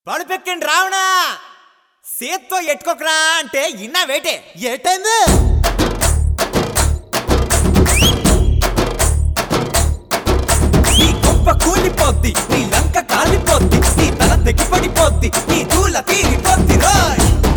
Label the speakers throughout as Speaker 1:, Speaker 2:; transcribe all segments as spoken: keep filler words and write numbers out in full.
Speaker 1: పడుపెక్కండి రావణా సేత్తో ఎట్టుకోకరా అంటే ఇన్నా వేటే
Speaker 2: ఏటైంది
Speaker 1: నీ గొప్ప కూలిపోద్ది నీ లంక కాలిపోద్ది నీ తల తెగి పడిపోద్ది నీ దూల తీరిపోద్ది రాయ్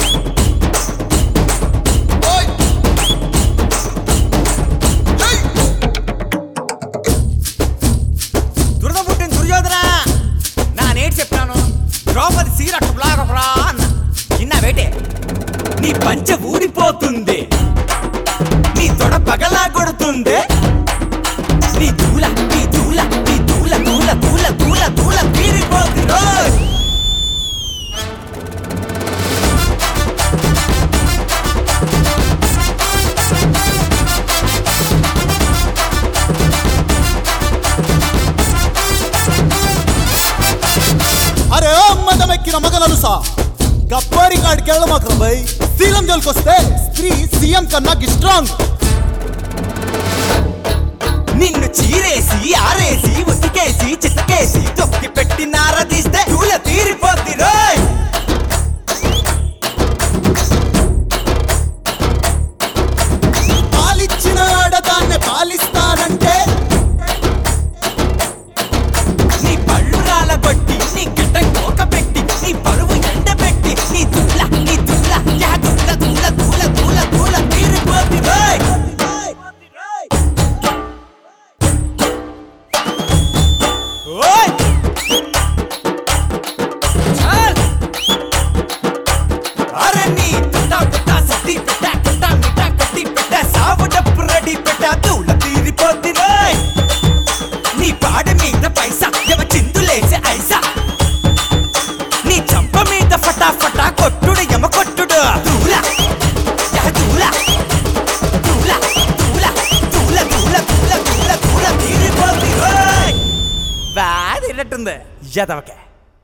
Speaker 1: దురద పుట్టిన దుర్యోధన నా నేటి చెప్పాను ద్రౌపది సీరట్టు బ్లాగరా అన్న ఇన్నా వేటే నీ పంచ ఊడిపోతుంది నీ తొడ పగలా కొడుతుంది నీ దూల నీ దూల నీ దూల దూల దూల దూల దూల తీరిపోతుంది రోయ్
Speaker 2: అరే మదమెక్కిన మగనలుసా గప్పారి కాడికి వెళ్ళమాకరా బై శీలం జోలికొస్తే స్త్రీ సీఎం కన్నా స్ట్రాంగ్
Speaker 1: నిన్ను చీరేసి ఆరేసి ఉతికేసి చితకేసి తొక్కి పెట్టి నారదీస్తే దూల తీరిపోద్ది రోయ్
Speaker 2: పాలిచ్చిన ఆడదాన్ని పాలిస్తానంటే
Speaker 1: నీ పళ్ళు రాలబట్టి నీ గిడ్డ కోక పెట్టి నీ పరువు ఎండబెట్టి నీ దూల నీ దూల యా దూల దూల దూల దూల దూల తీరిపోద్ది రోయ్ ఓయ్ చల్ అరే నీ తుటా తుటా సతి పిటా తుటా మిటా కట్టి పిటా సావు డప్పు రెడీ పిటా దూల తీరిపోద్ది రోయ్ నీ పాడ మీద పైసా ఎవ చిందులేసే ఐసా నీ చంప మీద ఫటాఫటా కొట్టుడు ఎమ కొట్టుడు దూల యా దూల దూల దూల దూల దూల దూల దూల దూల తీరిపోద్ది రోయ్ బాగా తిన్నట్టుంది యదవకే